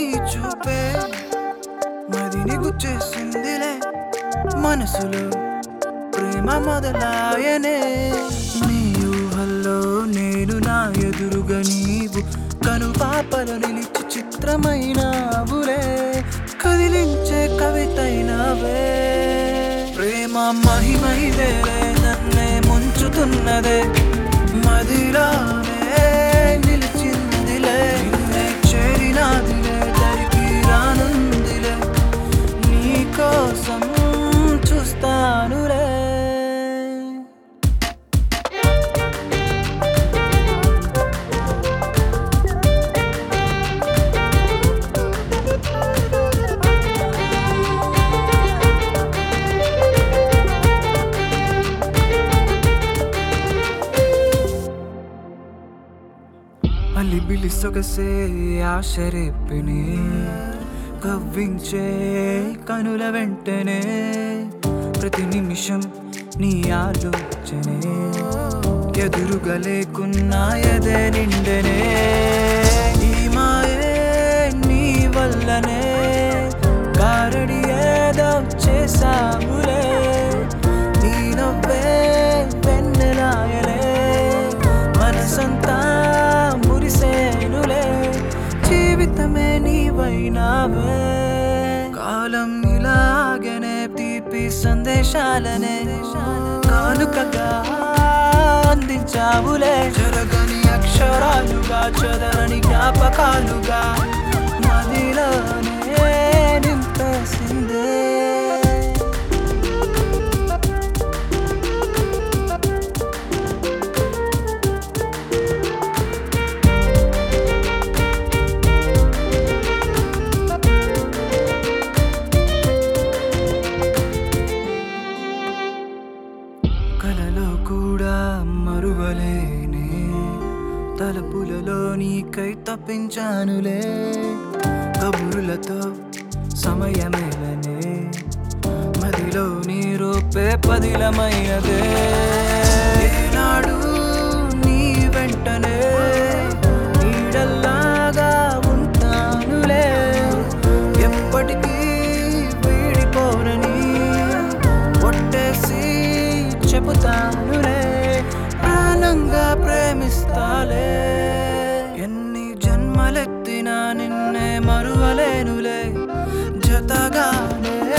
నీ చూపే మదిని గుచ్చేసిందిలే మనసులో ప్రేమ మొదలాయనే నీ ఊహల్లో నేను నా ఎదురుగా నీవు కను పాపలో నిలిచి చిత్రమైనావులే కదిలించే కవితైనావే ప్రేమ మహిమైదేలే నన్నే ముంచుతున్నదే మదిలోనే నిలిచిందిలే నిన్నే చేరినాదిలే దరికి రానుందిలే నీకోసం చూస్తానులే అలిబిలి సొగసే ఆశరేపిని కవ్వించే కనుల వెంటనే ప్రతి నిమిషం నీ ఆలోచనే ఎదురుగా లేకున్నా ఎదే నిండనే ఈ మాయే నీ వల్లనే గారడి ఏదో చేసాములే నీ నవ్వే వెన్నెలాయలే మనసంతా మురిసేనులే జీవితమే నీవైనావే కాలం ఇలాగనే తీపి సందేశాలనే కానుకగా అందించావులే జరగని అక్షరాలుగా చదరని జ్ఞాపకాలుగా మదిలోనే నింపేసిందే కలలో కూడా మరువలేనే తలుపులలో నీకై తప్పించానులే కబురులతో సమయమేలనే మదిలో నీ రూపే పదిలమైనదే ఏనాడు నీ వెంటనే నీడల్లాగా ఉంటానులే ఎప్పటికీ వీడిపోనని ఒట్టేసి చెబుతానులే ప్రాణంగా ప్రేమిస్తాలే ఎన్ని జన్మలెత్తినా నిన్నే మరువలేనులే జతగానే